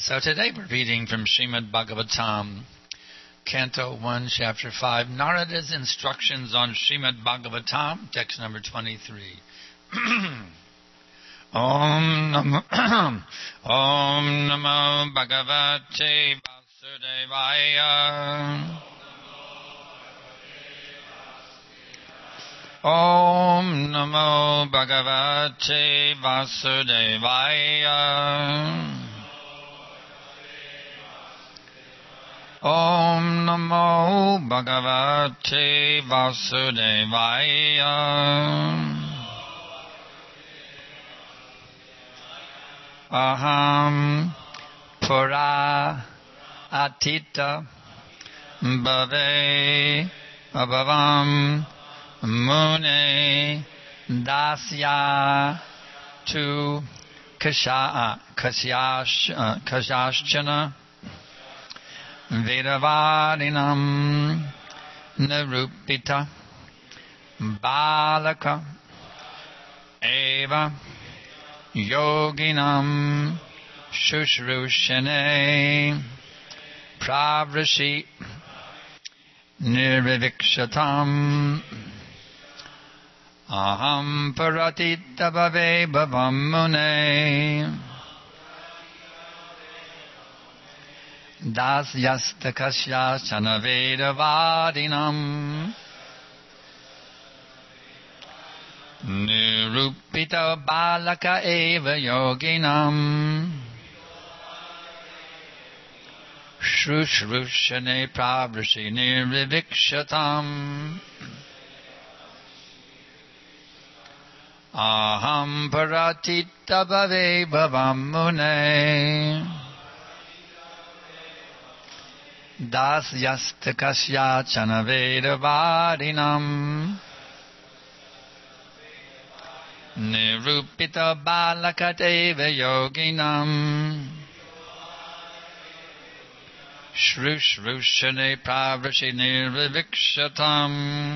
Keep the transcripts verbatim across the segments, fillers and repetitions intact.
So today we're reading from Srimad Bhagavatam, Canto one, Chapter five, Narada's Instructions on Srimad Bhagavatam, text number twenty-three. Om Namo Om Namo Bhagavate Vasudevaya. Om Namo Bhagavate Vasudevaya. Om Namo Bhagavate Vasudevaya. Aham Pura Atita Bhave Abhavam Mune Dasya Tu Kasha Kasyash Kasyashchana Vedavadinam Narupita Balaka Eva Yoginam Shushrushane Pravrashi Nirvivikshatam Aham Paratita Bhave Bhavam Mune Dasyasta Kasya Chanaveda Vadinam Nirupita Balaka Eva Yoginam Shrushrushane Pravrashi Nirvivikshatam Aham Paratita Bhave Bhavam Mune Dasyasta Kasya Chanaveda Vadinam Nirupita Balakateva Yoginam Shrushrushane Pravrashi Nirvivikshatam.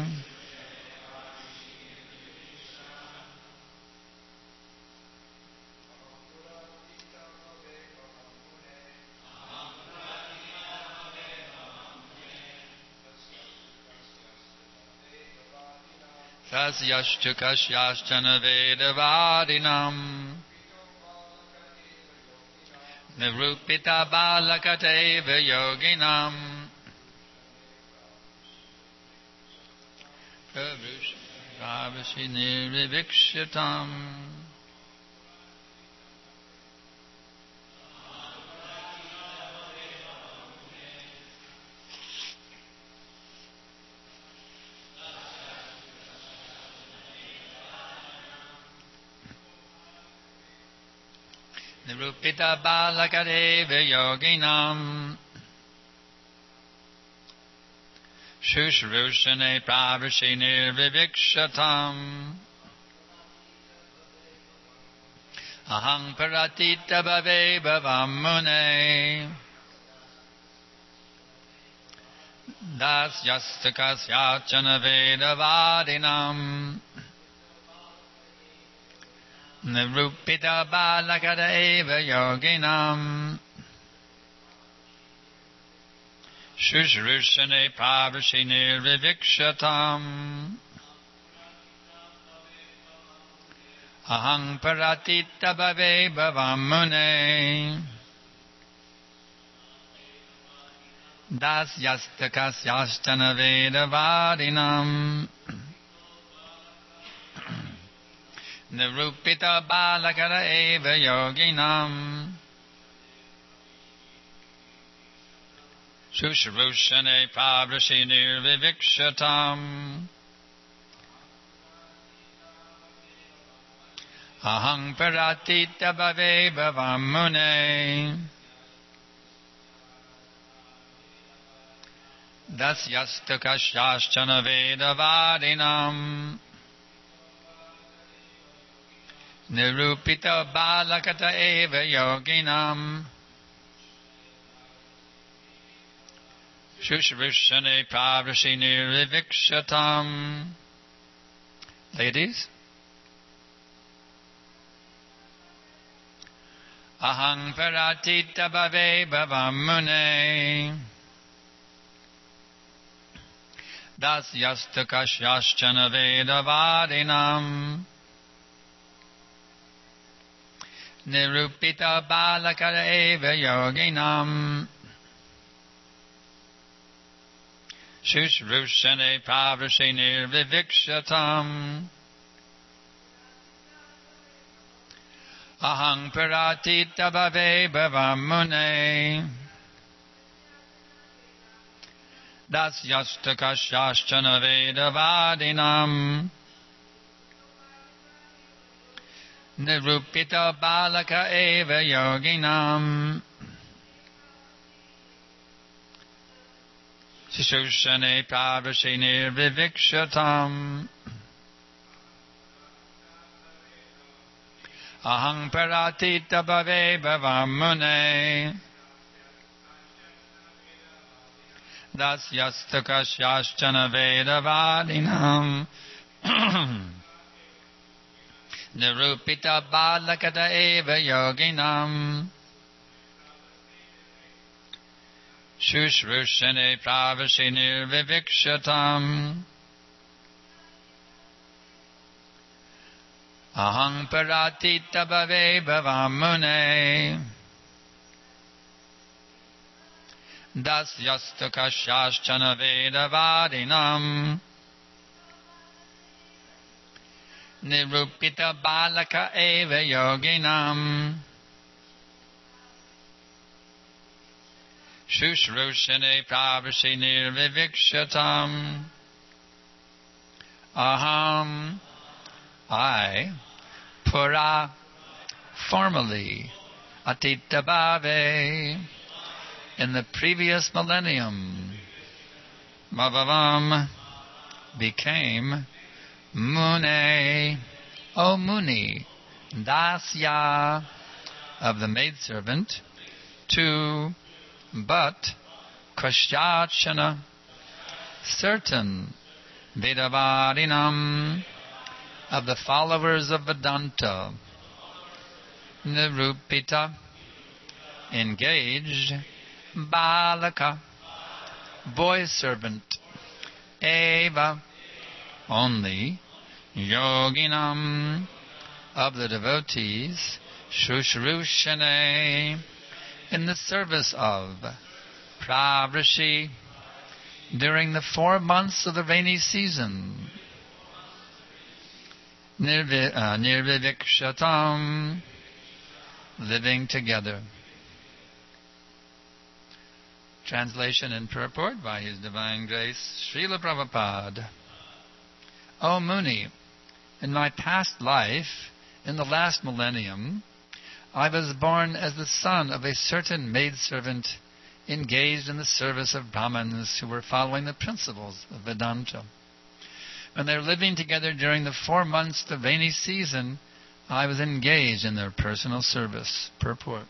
Tasyashtu Kashyashchana Vedavadinam Nirupita Balakateva Yoginam Pravrashi Nirvivikshatam. Nirupita Balakadeva Yoginam Shushrushane Pravrashi Nirvivikshatam Aham Paratita Bhave Bhavam Mune Dasyasta Kasyachana Vedavadinam Nirupita Balakadeva Yoginam Shushrushane Pravrashi Nirvivikshatam Aham Paratita Bhave Bhavam Mune Dasyasta Kasyastana Vedavadinam Nirupita Balakara Eva Yoginam Shushrushane Pravrashi Nirvivikshatam Aham Paratita Bhave Bhavam Mune Dasyasta Kashyashchana Vedavadinam Nirupita Balakata Eva Yoginam Shushrushane Pravrashi Nirvivikshatam. Ladies, Ahang paratita bhave bhavam mune. Dasyasta kasyaschana vedavadinam. Nirupita balakara eva yoginam. Shushrushane pravrashe nirvivikshatam. Ahang paratita bhave bhavam mune. Dasyasta kasyaschana vedavadinam. Nirupita balaka eva yoginam. Shushane pravrashe nirvivikshatam. Ahang paratita bhave bhavam mune. Dasyasta kasyaschana vedavadinam. Nirupita balakata eva yoginam. Shushrushane pravrashe nirvivikshatam. Ahang paratita bhave bhavam mune. Dasyasta kasyaschana vedavadinam. Nirupita balaka eva yoginam. Shushrushane pravrashe nirvivikshatam. Aham, I, pura, formerly, atita bhave, in the previous millennium, bhavavam, became, mune, O Muni, dasya, of the maidservant, to, but, kasyachana, certain, vedavadinam, of the followers of Vedanta, nirupita, engaged, balaka, boy servant, eva, only, yoginam, of the devotees, shushrushane, in the service of pravrashi, during the four months of the rainy season, Nirvi, uh, nirvivikshatam, living together. Translation and purport by His Divine Grace, Srila Prabhupada. O Muni, in my past life, in the last millennium, I was born as the son of a certain maidservant engaged in the service of Brahmins who were following the principles of Vedanta. When they were living together during the four months of the rainy season, I was engaged in their personal service. Purport.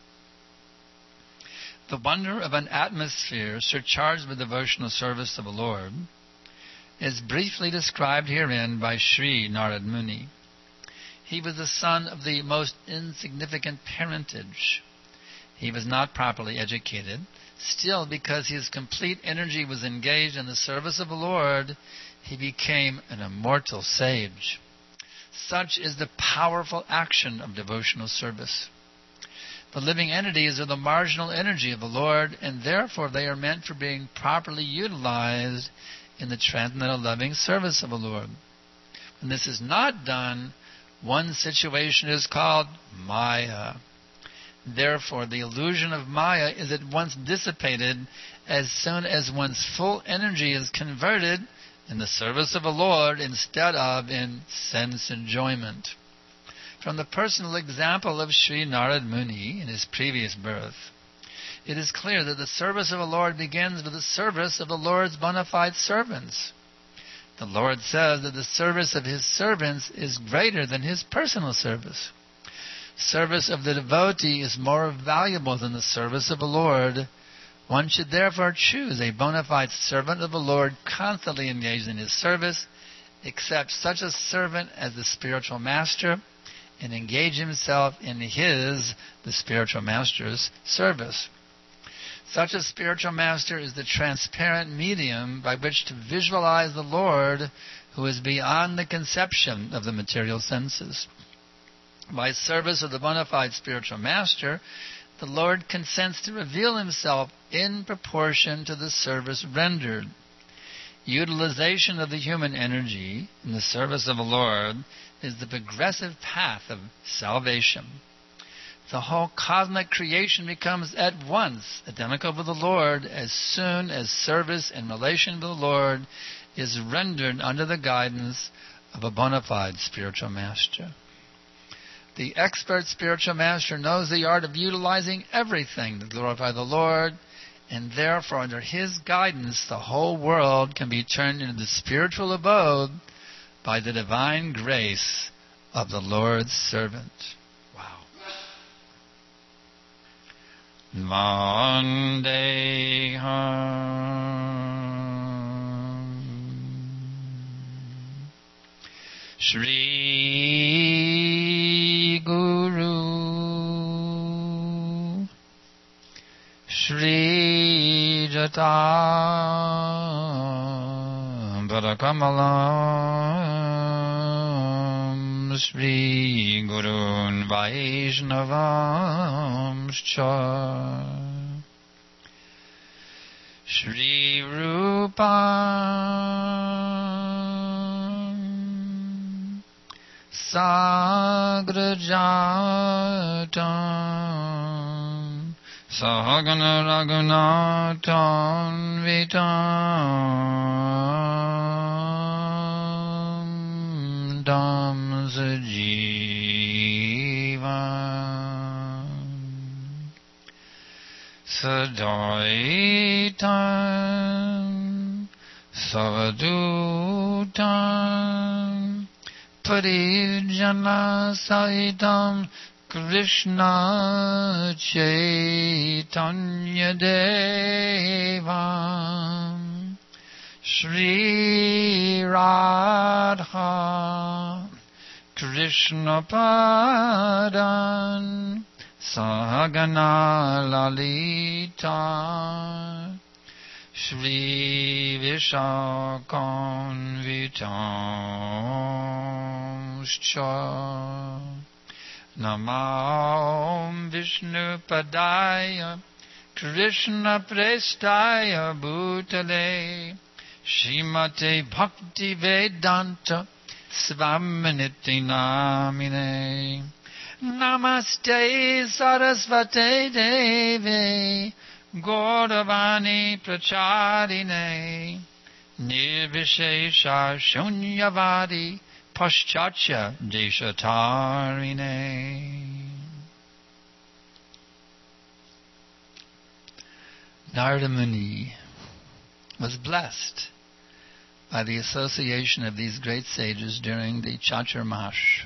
The wonder of an atmosphere surcharged with devotional service to the Lord is briefly described herein by Sri Narad Muni. He was the son of the most insignificant parentage. He was not properly educated. Still, because his complete energy was engaged in the service of the Lord, he became an immortal sage. Such is the powerful action of devotional service. The living entities are the marginal energy of the Lord, and therefore they are meant for being properly utilized in the transcendental loving service of the Lord. When this is not done, one situation is called Maya. Therefore, the illusion of Maya is at once dissipated as soon as one's full energy is converted in the service of the Lord instead of in sense enjoyment. From the personal example of Sri Narad Muni in his previous birth, it is clear that the service of the Lord begins with the service of the Lord's bona fide servants. The Lord says that the service of His servants is greater than His personal service. Service of the devotee is more valuable than the service of the Lord. One should therefore choose a bona fide servant of the Lord constantly engaged in His service, except such a servant as the spiritual master, and engage himself in his, the spiritual master's, service. Such a spiritual master is the transparent medium by which to visualize the Lord, who is beyond the conception of the material senses. By service of the bona fide spiritual master, the Lord consents to reveal himself in proportion to the service rendered. Utilization of the human energy in the service of the Lord is the progressive path of salvation. The whole cosmic creation becomes at once identical with the Lord as soon as service in relation to the Lord is rendered under the guidance of a bona fide spiritual master. The expert spiritual master knows the art of utilizing everything to glorify the Lord, and therefore under his guidance the whole world can be turned into the spiritual abode by the divine grace of the Lord's servant. Wow. Vandeham Shri Guru Shri Jata Parakamalam Shri Gurun Vaishnavam Cha Shri Rupa Sagrajatam Sahagana Raghunathan Vitam Dam Sajivam Sadaitam Savadutam Parijana Saitam Krishna Chaitanya Devam Shri Radha Krishna Padan Sahagana Lalita Shri Vishakam Vitamscha Namam Vishnu Padaya Krishna Prestaya Bhutale Shrimate Bhakti Vedanta Svaminiti Namine Namaste Sarasvate Deve Gauravani Pracharine Nirvishesha Shunyavadi Paschatya Deshatarine. Narada Muni was blessed by the association of these great sages during the Chaturmash.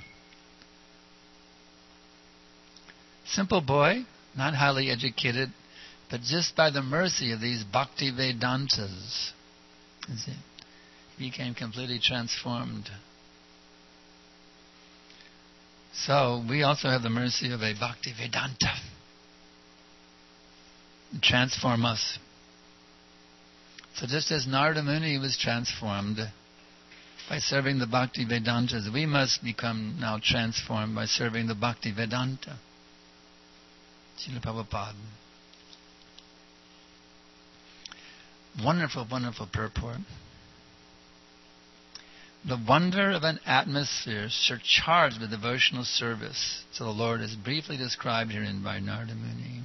Simple boy, not highly educated, but just by the mercy of these Bhakti Vedantas, he became completely transformed. So we also have the mercy of a Bhakti Vedanta. Transform us. So just as Narada Muni was transformed by serving the Bhakti Vedantas, we must become now transformed by serving the Bhakti Vedanta. Srila Prabhupada. Wonderful, wonderful purport. The wonder of an atmosphere surcharged with devotional service to the Lord is briefly described herein by Narada Muni.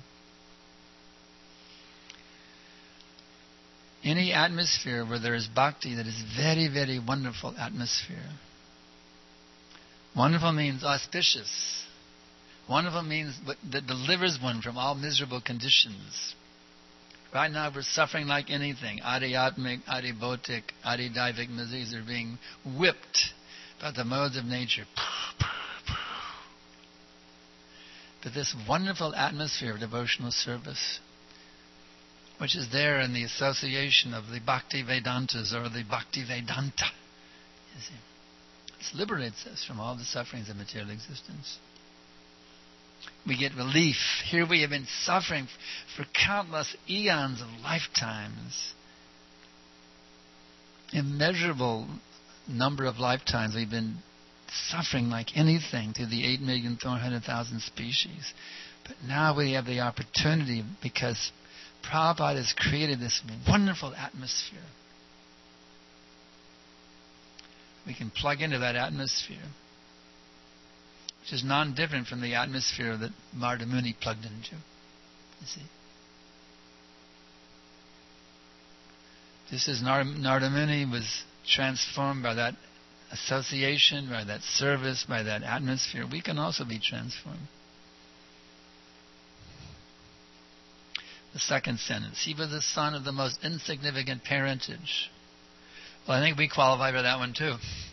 Any atmosphere where there is bhakti, that is very, very wonderful atmosphere. Wonderful means auspicious. Wonderful means that delivers one from all miserable conditions. Right now we're suffering like anything. Adhyatmic, adhibhotic, adhidaivik disease are being whipped by the modes of nature. But this wonderful atmosphere of devotional service, which is there in the association of the Bhakti Vedantas or the Bhakti Vedanta, you see, This liberates us from all the sufferings of material existence. We get relief. Here we have been suffering for countless eons of lifetimes. Immeasurable number of lifetimes we've been suffering like anything through the eight million four hundred thousand species. But now we have the opportunity because Prabhupada has created this wonderful atmosphere. We can plug into that atmosphere, which is non-different from the atmosphere that Narada Muni plugged into. You see? Just as Narada Muni was transformed by that association, by that service, by that atmosphere, we can also be transformed. The second sentence, he was the son of the most insignificant parentage. Well, I think we qualify for that one too.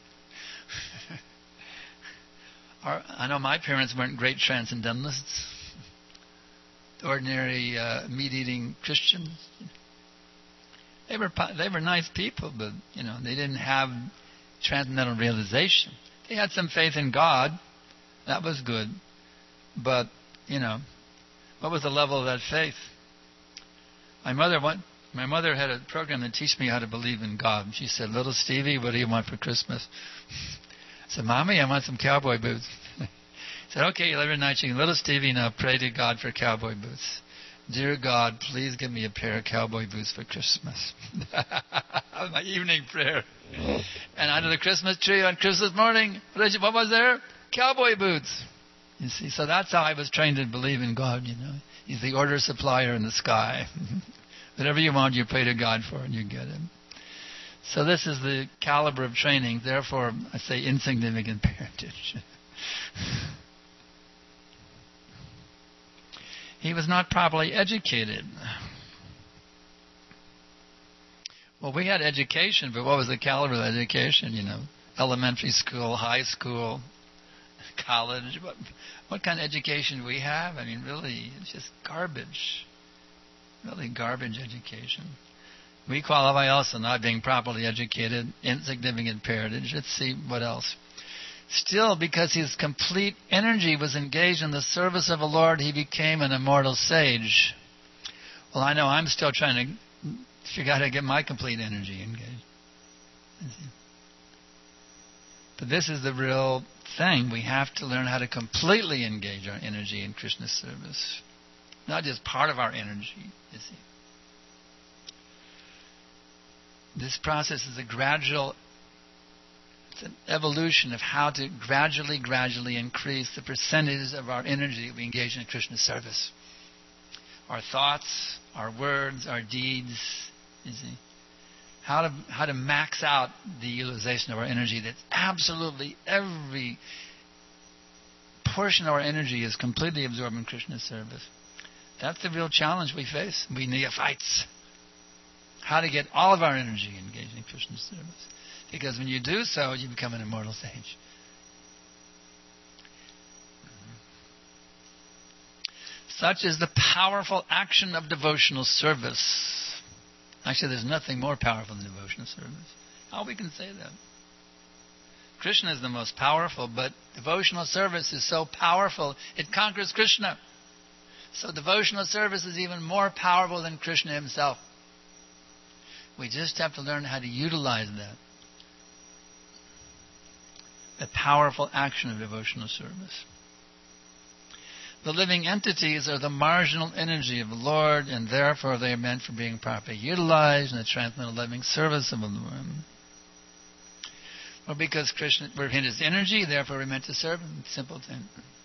Our, I know my parents weren't great transcendentalists, ordinary uh, meat-eating Christians. They were they were nice people, but you know they didn't have transcendental realization. They had some faith in God, that was good, but you know, what was the level of that faith? My mother went. My mother had a program to teach me how to believe in God. She said, "Little Stevie, what do you want for Christmas?" I said, "Mommy, I want some cowboy boots." I said, "Okay, every night you can, little Stevie, now pray to God for cowboy boots. Dear God, please give me a pair of cowboy boots for Christmas." That was my evening prayer. And under the Christmas tree on Christmas morning, what was there? Cowboy boots. You see, so that's how I was trained to believe in God, you know. He's the order supplier in the sky. Whatever you want, you pray to God for and you get it. So this is the caliber of training. Therefore, I say insignificant parentage. He was not properly educated. Well, we had education, but what was the caliber of education? You know, elementary school, high school, college. What, what kind of education do we have? I mean, really, it's just garbage. Really garbage education. We qualify also not being properly educated, insignificant parentage. Let's see what else. Still, because his complete energy was engaged in the service of the Lord, he became an immortal sage. Well, I know I'm still trying to figure out how to get my complete energy engaged. But this is the real thing. We have to learn how to completely engage our energy in Krishna's service. Not just part of our energy, you see. This process is a gradual, it's an evolution of how to gradually, gradually increase the percentages of our energy that we engage in Krishna's service. Our thoughts, our words, our deeds, you see. How to how to max out the utilization of our energy. That's absolutely every portion of our energy is completely absorbed in Krishna's service. That's the real challenge we face. We neophytes. How to get all of our energy engaged in Krishna's service. Because when you do so, you become an immortal sage. Such is the powerful action of devotional service. Actually, there's nothing more powerful than devotional service. How we can say that? Krishna is the most powerful, but devotional service is so powerful, it conquers Krishna. So devotional service is even more powerful than Krishna himself. We just have to learn how to utilize that. The powerful action of devotional service. The living entities are the marginal energy of the Lord, and therefore they are meant for being properly utilized in the transcendental living service of the Lord. Well, because Krishna, we're in his energy, therefore we're meant to serve him. Simple thing.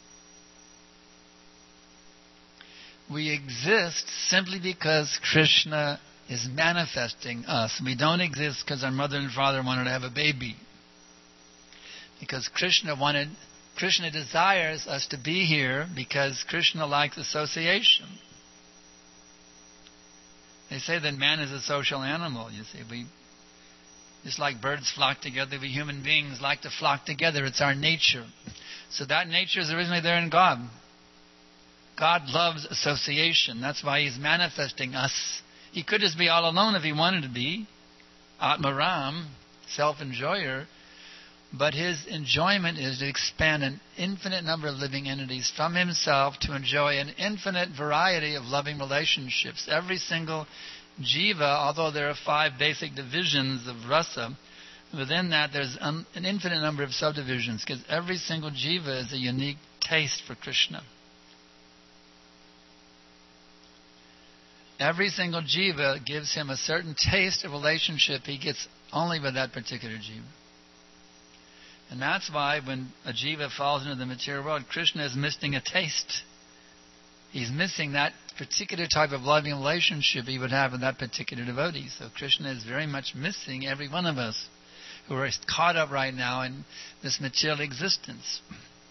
We exist simply because Krishna is manifesting us. We don't exist because our mother and father wanted to have a baby. Because Krishna wanted, Krishna desires us to be here because Krishna likes association. They say that man is a social animal, you see. We, just like birds flock together, we human beings like to flock together. It's our nature. So that nature is originally there in God. God loves association. That's why he's manifesting us. He could just be all alone if he wanted to be. Atmaram, self-enjoyer. But his enjoyment is to expand an infinite number of living entities from himself to enjoy an infinite variety of loving relationships. Every single jiva, although there are five basic divisions of rasa, within that there's un- an infinite number of subdivisions, because every single jiva is a unique taste for Krishna. Every single jiva gives him a certain taste of relationship he gets only with that particular jiva. And that's why when a jiva falls into the material world, Krishna is missing a taste. He's missing that particular type of loving relationship he would have with that particular devotee. So Krishna is very much missing every one of us who are caught up right now in this material existence.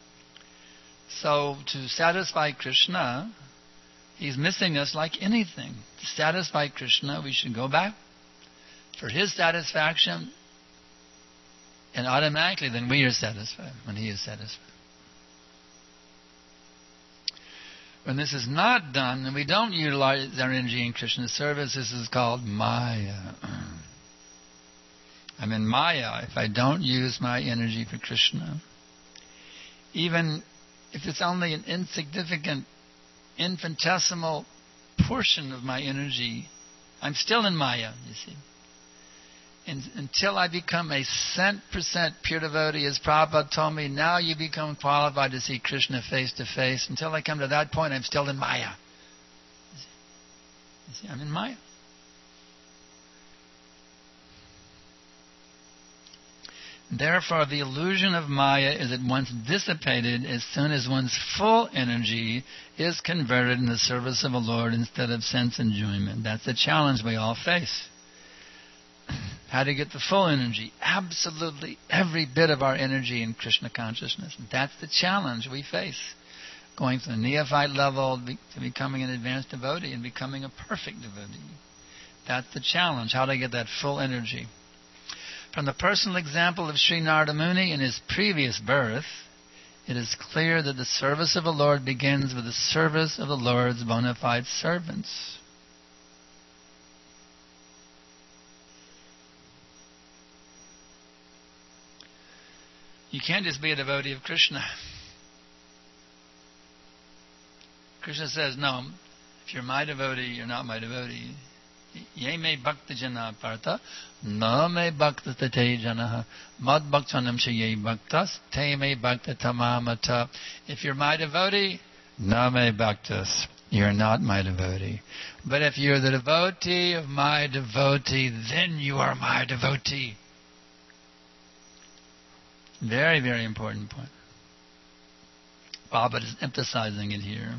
So to satisfy Krishna, he's missing us like anything. To satisfy Krishna, we should go back for his satisfaction, and automatically then we are satisfied when he is satisfied. When this is not done, and we don't utilize our energy in Krishna's service, this is called Maya. I'm in Maya if I don't use my energy for Krishna. Even if it's only an insignificant, infinitesimal portion of my energy, I'm still in Maya, you see. And until I become a cent percent pure devotee, as Prabhupada told me, now you become qualified to see Krishna face to face. Until I come to that point, I'm still in Maya. You see, you see I'm in Maya. Therefore, the illusion of Maya is at once dissipated as soon as one's full energy is converted in the service of the Lord instead of sense enjoyment. That's the challenge we all face. How to get the full energy, absolutely every bit of our energy in Krishna consciousness. That's the challenge we face, going from the neophyte level to becoming an advanced devotee and becoming a perfect devotee. That's the challenge, how to get that full energy. From the personal example of Sri Narada Muni in his previous birth, it is clear that the service of the Lord begins with the service of the Lord's bona fide servants. You can't just be a devotee of Krishna. Krishna says, no, if you're my devotee, you're not my devotee. Ye me bhakta jana partha, na me bhakta tate janaha, mad bhaktanam ye bhaktas, te me bhakta tamamata. If you're my devotee, na me bhaktas, you're not my devotee. But if you're the devotee of my devotee, then you are my devotee. Very, very important point. Baba is emphasizing it here.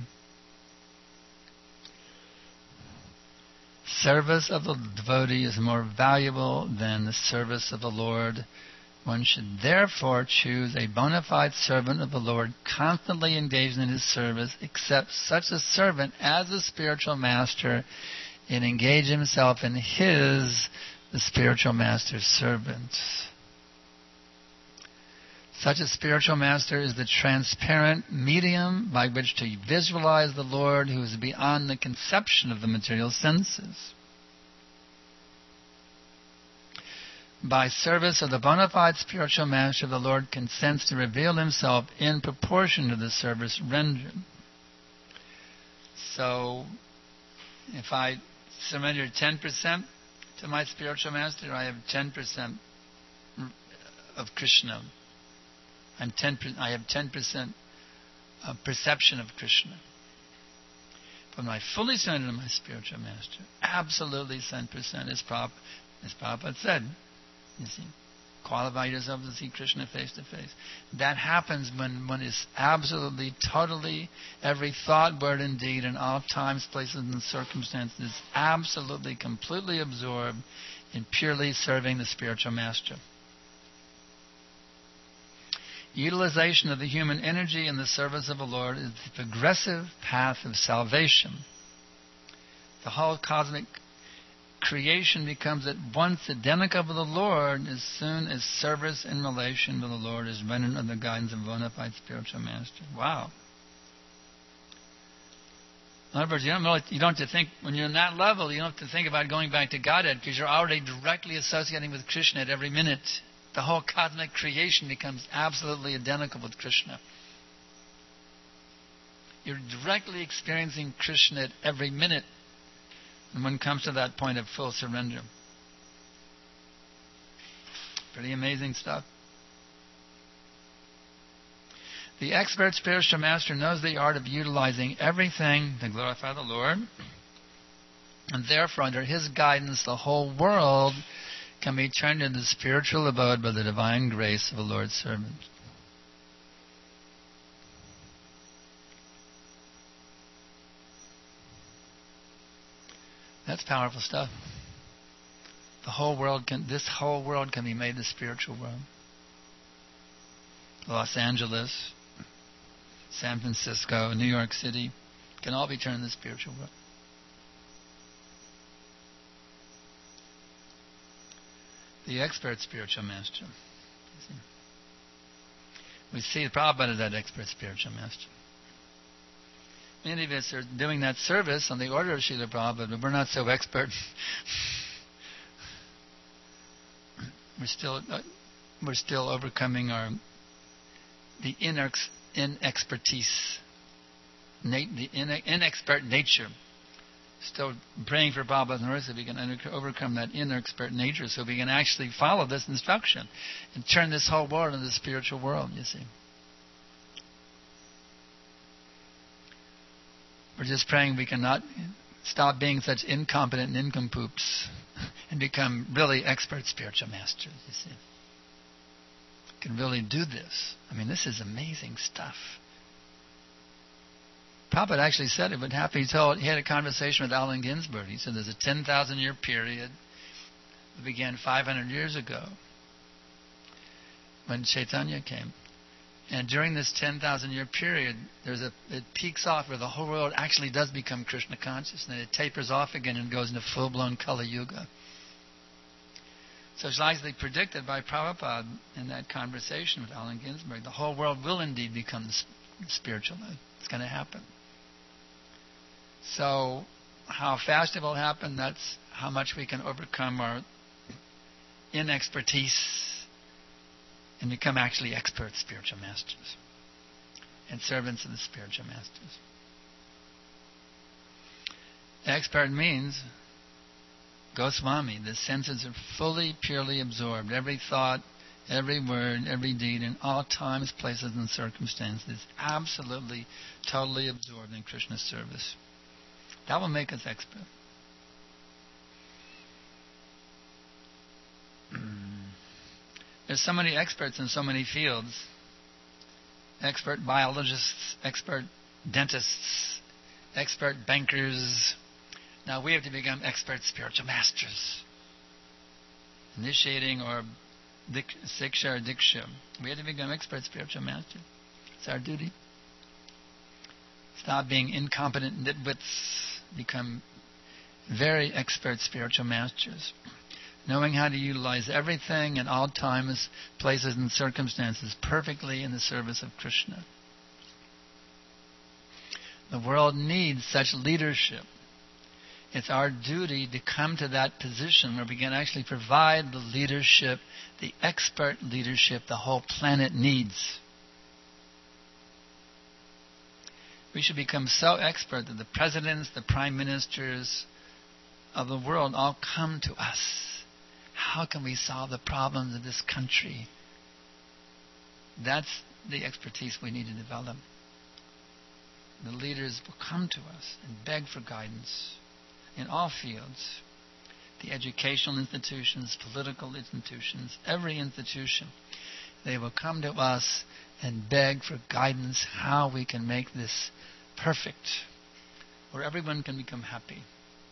Service of the devotee is more valuable than the service of the Lord. One should therefore choose a bona fide servant of the Lord, constantly engaged in his service, accept such a servant as a spiritual master, and engage himself in his, the spiritual master's servants. Such a spiritual master is the transparent medium by which to visualize the Lord, who is beyond the conception of the material senses. By service of the bona fide spiritual master, the Lord consents to reveal himself in proportion to the service rendered. So, if I surrender ten percent to my spiritual master, I have ten percent of Krishna. I'm ten, I have ten percent of perception of Krishna. But when I fully surrender to my spiritual master, absolutely ten percent, as Prabhupada, as Prabhupada said, you see, qualify yourself to see Krishna face to face. That happens when one is absolutely, totally, every thought, word, and deed, in all times, places, and circumstances, absolutely, completely absorbed in purely serving the spiritual master. Utilization of the human energy in the service of the Lord is the progressive path of salvation. The whole cosmic creation becomes at once identical with the Lord as soon as service in relation to the Lord is rendered under the guidance of a bona fide spiritual master. Wow. In other words, you don't, really, you don't have to think, when you're in that level, you don't have to think about going back to Godhead, because you're already directly associating with Krishna at every minute. The whole cosmic creation becomes absolutely identical with Krishna. You're directly experiencing Krishna at every minute when one comes to that point of full surrender. Pretty amazing stuff. The expert spiritual master knows the art of utilizing everything to glorify the Lord. And therefore, under his guidance, the whole world can be turned into the spiritual abode by the divine grace of the Lord's servant. That's powerful stuff. The whole world can, this whole world can be made the spiritual world. Los Angeles, San Francisco, New York City can all be turned into the spiritual world. The expert spiritual master. We see the Prabhupada as that expert spiritual master. Many of us are doing that service on the order of Srila Prabhupada, but we're not so expert. we're still uh, we're still overcoming our the inex, inexpertise, nat, the ine, inexpert nature. Still praying for Prabhupada and Lord so we can overcome that inexpert nature, so we can actually follow this instruction and turn this whole world into the spiritual world. You see. We're just praying we cannot stop being such incompetent nincompoops and become really expert spiritual masters, you see. Can really do this. I mean, this is amazing stuff. Prabhupada actually said it would happen. He told, he had a conversation with Allen Ginsberg. He said there's a ten thousand year period that began five hundred years ago when Chaitanya came. And during this ten thousand year period, there's a it peaks off where the whole world actually does become Krishna conscious, and then it tapers off again and goes into full-blown Kali Yuga. So it's likely predicted by Prabhupada in that conversation with Allen Ginsberg, the whole world will indeed become spiritual. It's going to happen. So how fast it will happen, that's how much we can overcome our inexpertise and become actually expert spiritual masters and servants of the spiritual masters. Expert means Goswami, the senses are fully, purely absorbed. Every thought, every word, every deed, in all times, places, and circumstances, absolutely, totally absorbed in Krishna's service. That will make us expert. There's so many experts in so many fields. Expert biologists, expert dentists, expert bankers. Now we have to become expert spiritual masters. Initiating or dik- siksha or diksha. We have to become expert spiritual masters. It's our duty. Stop being incompetent nitwits. Become very expert spiritual masters. Knowing how to utilize everything in all times, places, and circumstances perfectly in the service of Krishna. The world needs such leadership. It's our duty to come to that position where we can actually provide the leadership, the expert leadership the whole planet needs. We should become so expert that the presidents, the prime ministers of the world all come to us. How can we solve the problems of this country? That's the expertise we need to develop. The leaders will come to us and beg for guidance in all fields. The educational institutions, political institutions, every institution. They will come to us and beg for guidance how we can make this perfect, where everyone can become happy.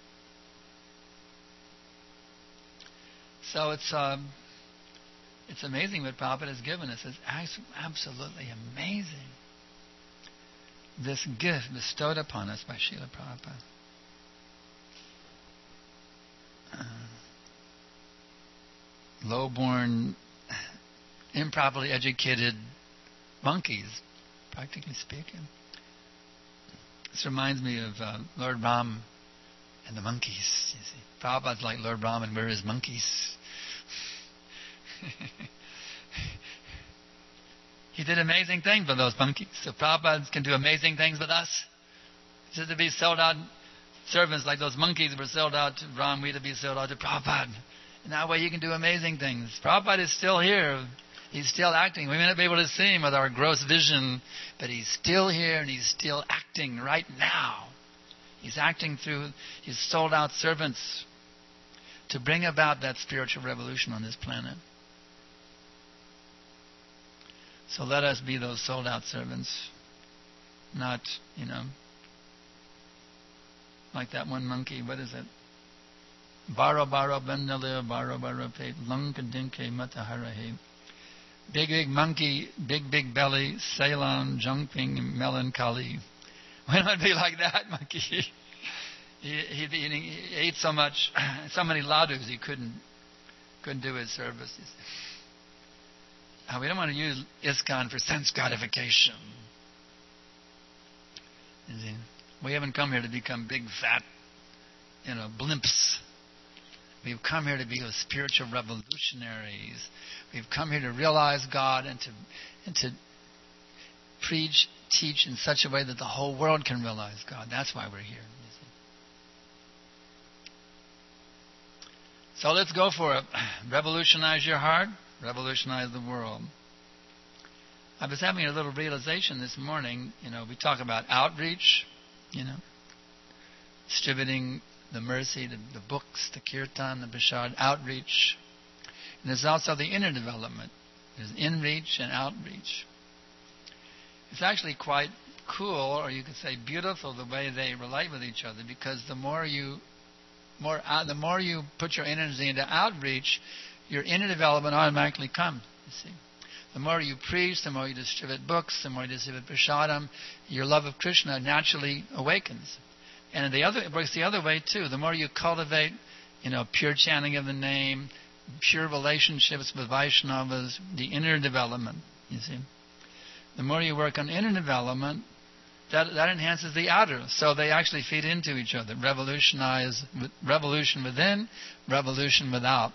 So it's um, it's amazing what Prabhupada has given us. It's absolutely amazing. This gift bestowed upon us by Srila Prabhupada. Uh, low-born, improperly educated monkeys, practically speaking. This reminds me of uh, Lord Ram and the monkeys. You see, Prabhupada's like Lord Ram and we're his monkeys. He did amazing things with those monkeys. So Prabhupada can do amazing things with us. Just to be sold out servants like those monkeys were sold out to Ram, we to be sold out to Prabhupada. In that way, he can do amazing things. Prabhupada is still here. He's still acting. We may not be able to see him with our gross vision, but he's still here and he's still acting right now. He's acting through his sold out servants to bring about that spiritual revolution on this planet. So let us be those sold out servants. Not, you know, like that one monkey, what is it? Baro baro bandale baro baro pe lunka dinke mataharahe. Big big monkey, big big belly, Ceylon, jumping melancholy. Why not be like that monkey? he, he, he ate so much, so many ladus he couldn't couldn't do his service. Uh, we don't want to use ISKCON for sense gratification. You see? We haven't come here to become big, fat, you know, blimps. We've come here to be those spiritual revolutionaries. We've come here to realize God and to and to preach, teach in such a way that the whole world can realize God. That's why we're here. You see? So let's go for it. Revolutionize your heart. Revolutionize the world. I was having a little realization this morning. You know, we talk about outreach. You know, distributing the mercy, the, the books, the kirtan, the prasad, outreach. And there's also the inner development. There's in-reach and outreach. It's actually quite cool, or you could say beautiful, the way they relate with each other, because the more you, more uh, the more you put your energy into outreach, your inner development automatically comes. You see. The more you preach, the more you distribute books, the more you distribute prasadam, your love of Krishna naturally awakens. And the other, it works the other way too. The more you cultivate, you know, pure chanting of the name, pure relationships with Vaishnavas, the inner development, you see. The more you work on inner development, that that enhances the outer. So they actually feed into each other. Revolutionize, revolution within, revolution without.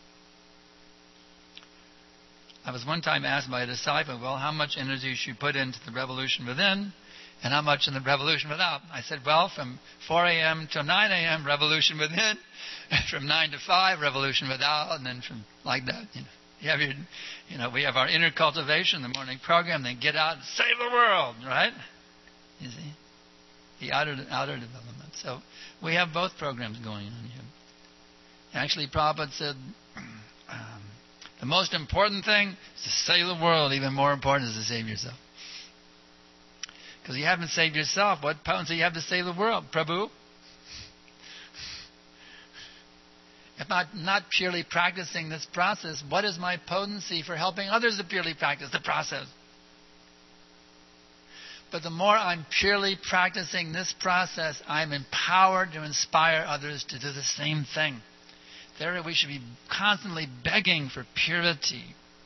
I was one time asked by a disciple, well, how much energy should you put into the revolution within and how much in the revolution without? I said, well, from four a.m. to nine a.m., revolution within, from nine to five, revolution without, and then from like that. You know, you have your, you know, we have our inner cultivation, the morning program, then get out and save the world, right? You see? The outer, outer development. So we have both programs going on here. Actually, Prabhupada said, um, the most important thing is to save the world. Even more important is to save yourself. Because you haven't saved yourself. What potency you have to save the world, Prabhu? If I'm not purely practicing this process, what is my potency for helping others to purely practice the process? But the more I'm purely practicing this process, I'm empowered to inspire others to do the same thing. There we should be constantly begging for purity.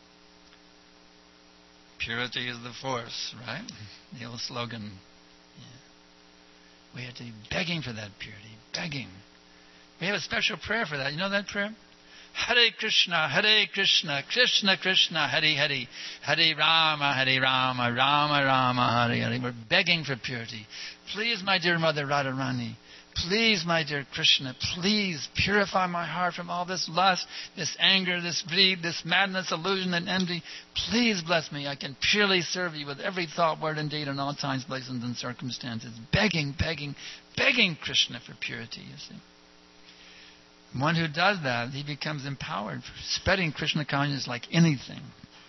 Purity is the force, right? The old slogan. Yeah. We have to be begging for that purity. Begging. We have a special prayer for that. You know that prayer? Hare Krishna, Hare Krishna, Krishna Krishna, Hare Hare, Hare Rama, Hare Rama, Rama Rama, Hare Hare. We're begging for purity. Please, my dear Mother Radharani, please, my dear Krishna, please purify my heart from all this lust, this anger, this greed, this madness, illusion, and envy. Please bless me. I can purely serve you with every thought, word, and deed in all times, places, and circumstances. Begging, begging, begging Krishna for purity, you see. One who does that, he becomes empowered for spreading Krishna consciousness like anything.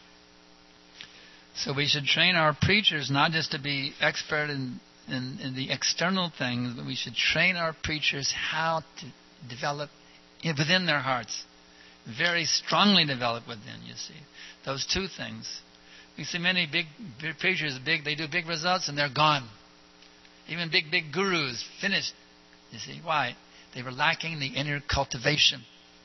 So we should train our preachers not just to be expert in In, in the external things, but we should train our preachers how to develop within their hearts. Very strongly develop within, you see. Those two things. We see many big, big preachers, big, they do big results and they're gone. Even big, big gurus, finished. You see, why? They were lacking the inner cultivation.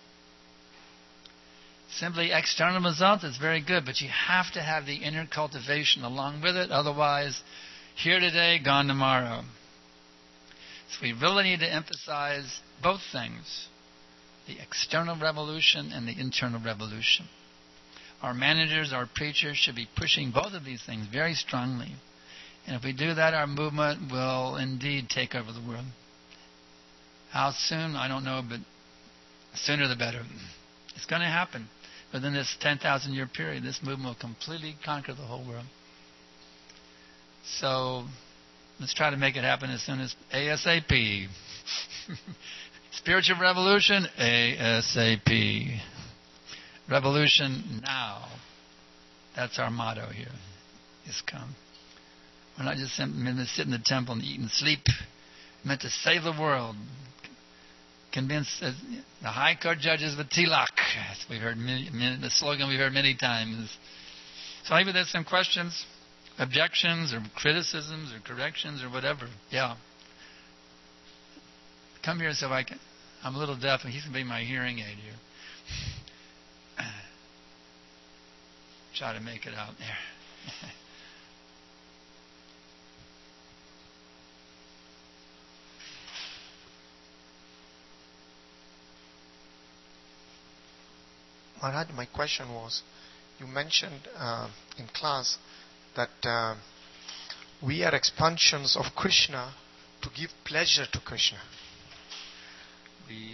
Simply external results is very good, but you have to have the inner cultivation along with it, otherwise here today, gone tomorrow. So we really need to emphasize both things, the external revolution and the internal revolution. our managers, our preachers should be pushing both of these things very strongly. And if we do that, our movement will indeed take over the world. How soon, I don't know, but sooner the better. It's going to happen. Within this ten thousand year period, this movement will completely conquer the whole world. So let's try to make it happen as soon as ASAP. Spiritual revolution, ASAP. Revolution now. That's our motto here. Is come. We're not just meant to sit in the temple and eat and sleep. We're meant to save the world. Convince uh, the High Court judges with tilak. We've heard many, many, the slogan we've heard many times. So maybe there's some questions, objections, or criticisms, or corrections, or whatever. Yeah. Come here so I can. I'm a little deaf, and he's going to be my hearing aid here. Try to make it out there. Maharaj, my question was, you mentioned uh, in class that uh, we are expansions of Krishna to give pleasure to Krishna. We,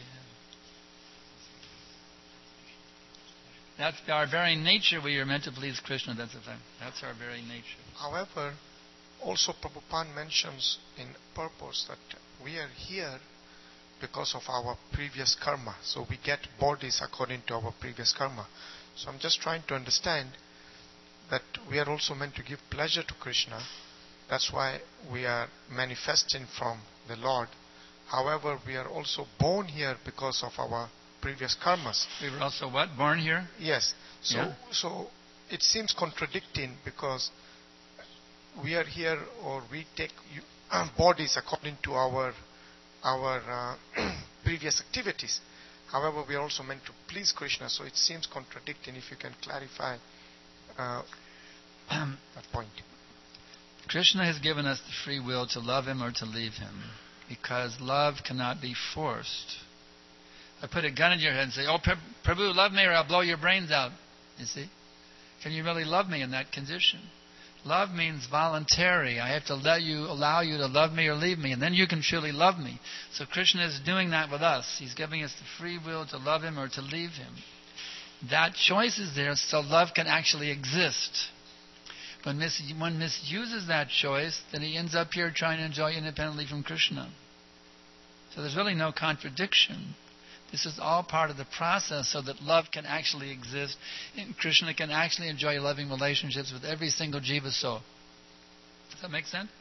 that's our very nature. We are meant to please Krishna. That's a fact. That's our very nature. However, also Prabhupada mentions in purpose that we are here because of our previous karma. So we get bodies according to our previous karma. So I'm just trying to understand that we are also meant to give pleasure to Krishna. That's why we are manifesting from the Lord. However, we are also born here because of our previous karmas. We were also what? Born here? Yes. So, yeah. so it seems contradicting because we are here or we take bodies according to our our uh, previous activities. However, we are also meant to please Krishna, so it seems contradicting. If you can clarify uh, that point. Krishna has given us the free will to love Him or to leave Him, because love cannot be forced. I put a gun in your head and say, "Oh, Prabhu, love me or I'll blow your brains out." You see? Can you really love me in that condition? Love means voluntary. I have to let you, allow you to love me or leave me, and then you can truly love me. So Krishna is doing that with us. He's giving us the free will to love Him or to leave Him. That choice is there so love can actually exist. When mis- one misuses that choice, then he ends up here trying to enjoy independently from Krishna. So there's really no contradiction. This is all part of the process so that love can actually exist and Krishna can actually enjoy loving relationships with every single jiva soul. Does that make sense?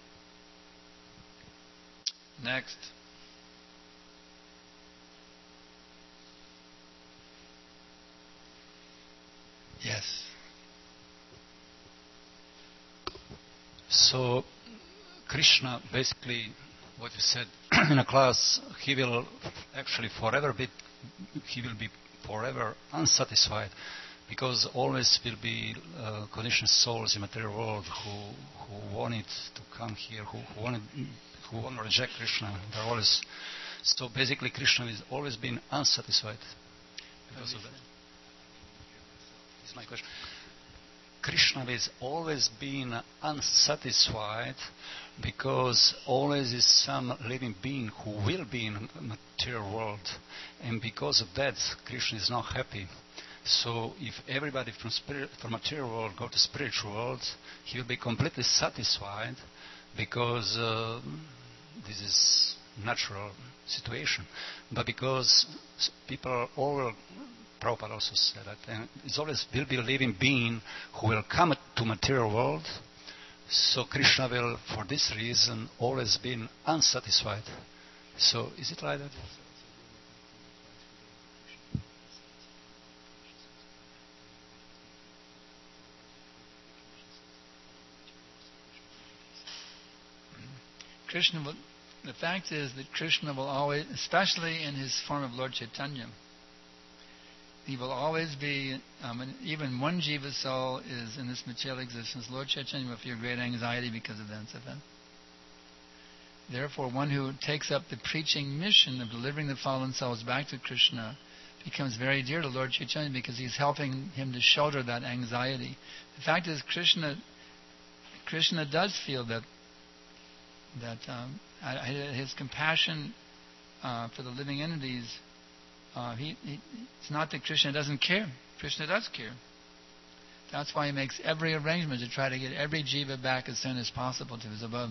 Next. Yes. So, Krishna, basically, what you said in a class, he will actually forever be, he will be forever unsatisfied, because always will be uh, conditioned souls in material world who who wanted to come here, who, who wanted, who want to reject Krishna. They're always, so basically, Krishna has always been unsatisfied because of that. This is my question. Krishna has always been unsatisfied because always is some living being who will be in a material world, and because of that Krishna is not happy. So if everybody from spirit, from material world go to spiritual world, he will be completely satisfied, because uh, this is natural situation. But because people are all, Prabhupada also said that, and it's always will be a living being who will come to material world. So Krishna will, for this reason, always been unsatisfied. So is it like that? Krishna will, the fact is that Krishna will always, especially in his form of Lord Chaitanya, he will always be, um, even one jiva soul is in this material existence. Lord Chaitanya will feel great anxiety because of that. Therefore, one who takes up the preaching mission of delivering the fallen souls back to Krishna, becomes very dear to Lord Chaitanya because he's helping him to shoulder that anxiety. The fact is, Krishna, Krishna does feel that that um, his compassion uh, for the living entities. Uh, he, he, it's not that Krishna doesn't care. Krishna does care. That's why he makes every arrangement to try to get every jiva back as soon as possible to his abode.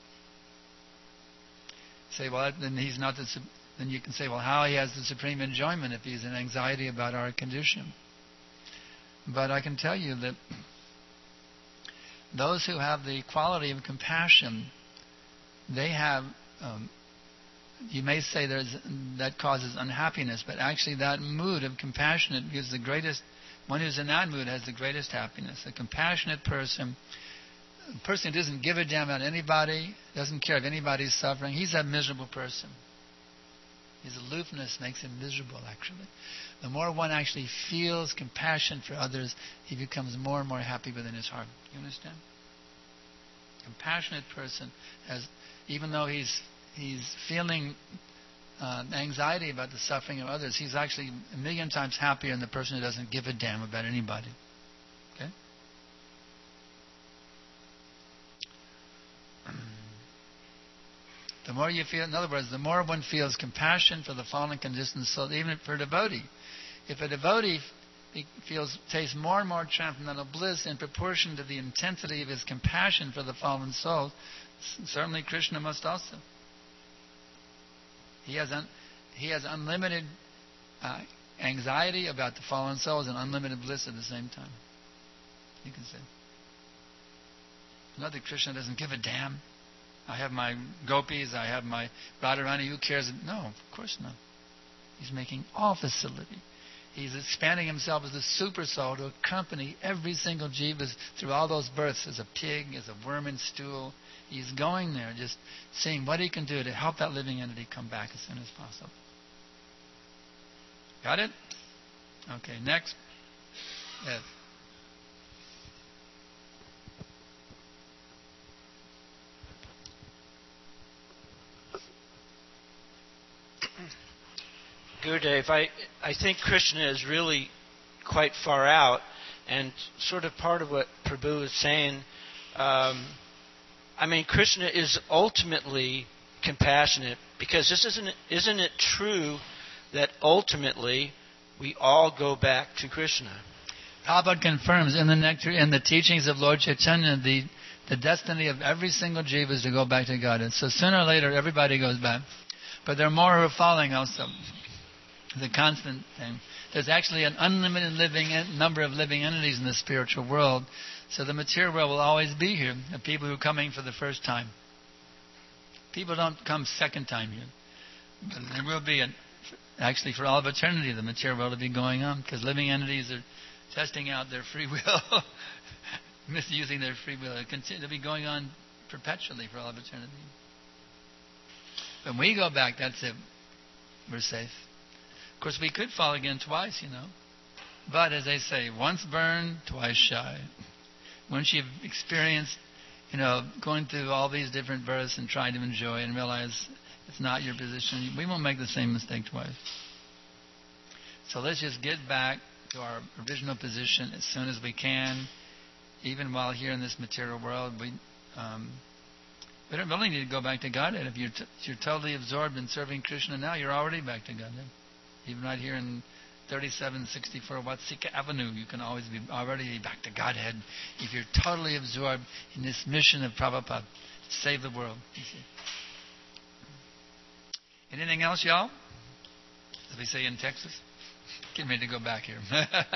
Say, well, then he's not the. Then you can say, well, how he has the supreme enjoyment if he's in anxiety about our condition. But I can tell you that those who have the quality of compassion, they have. Um, you may say there's that causes unhappiness, but actually that mood of compassion gives the greatest. One who's in that mood has the greatest happiness. A compassionate person, a person who doesn't give a damn about anybody, doesn't care if anybody's suffering, he's a miserable person. His aloofness makes him miserable, actually. The more one actually feels compassion for others, he becomes more and more happy within his heart. You understand? A compassionate person has, even though he's he's feeling Uh, anxiety about the suffering of others, he's actually a million times happier than the person who doesn't give a damn about anybody. Okay? The more you feel, in other words, the more one feels compassion for the fallen conditioned soul, even for a devotee. If a devotee feels, tastes more and more transcendental bliss in proportion to the intensity of his compassion for the fallen soul, certainly Krishna must also. He has un, he has unlimited uh, anxiety about the fallen souls and unlimited bliss at the same time. You can say. Not that Krishna doesn't give a damn. I have my gopis, I have my Radharani, who cares? No, of course not. He's making all facility. He's expanding himself as a super soul to accompany every single jiva through all those births, as a pig, as a worm in stool. He's going there, just seeing what he can do to help that living entity come back as soon as possible. Got it? Okay, next. Yes. Gurudev, I, I think Krishna is really quite far out, and sort of part of what Prabhu is saying, um, I mean, Krishna is ultimately compassionate, because this isn't, isn't it true that ultimately we all go back to Krishna? Prabhupada confirms in the nectar, in the teachings of Lord Chaitanya, the, the destiny of every single jiva is to go back to Godhead. So sooner or later, everybody goes back. But there are more who are following also. The constant thing. There's actually an unlimited living en- number of living entities in the spiritual world. So the material world will always be here. The people who are coming for the first time. People don't come second time here. But there will be, an, actually for all of eternity, the material world will be going on. Because living entities are testing out their free will. Misusing their free will. They'll be going on perpetually for all of eternity. When we go back, that's it. We're safe. Of course, we could fall again twice, you know. But as they say, once burned, twice shy. Once you've experienced, you know, going through all these different births and trying to enjoy and realize it's not your position, we won't make the same mistake twice. So let's just get back to our original position as soon as we can. Even while here in this material world, we um, we don't really need to go back to Godhead. If you're, t- if you're totally absorbed in serving Krishna now, you're already back to Godhead. Even right here in thirty-seven sixty-four Watsika Avenue, you can always be already back to Godhead if you're totally absorbed in this mission of Prabhupada to save the world. You see. Anything else, y'all? As we say in Texas, getting ready to go back here.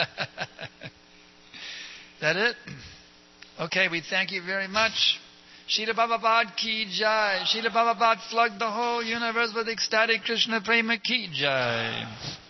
That it? Okay, we thank you very much. Srila Prabhupada ki jai. Srila Prabhupada flooded the whole universe with ecstatic Krishna prema ki jai.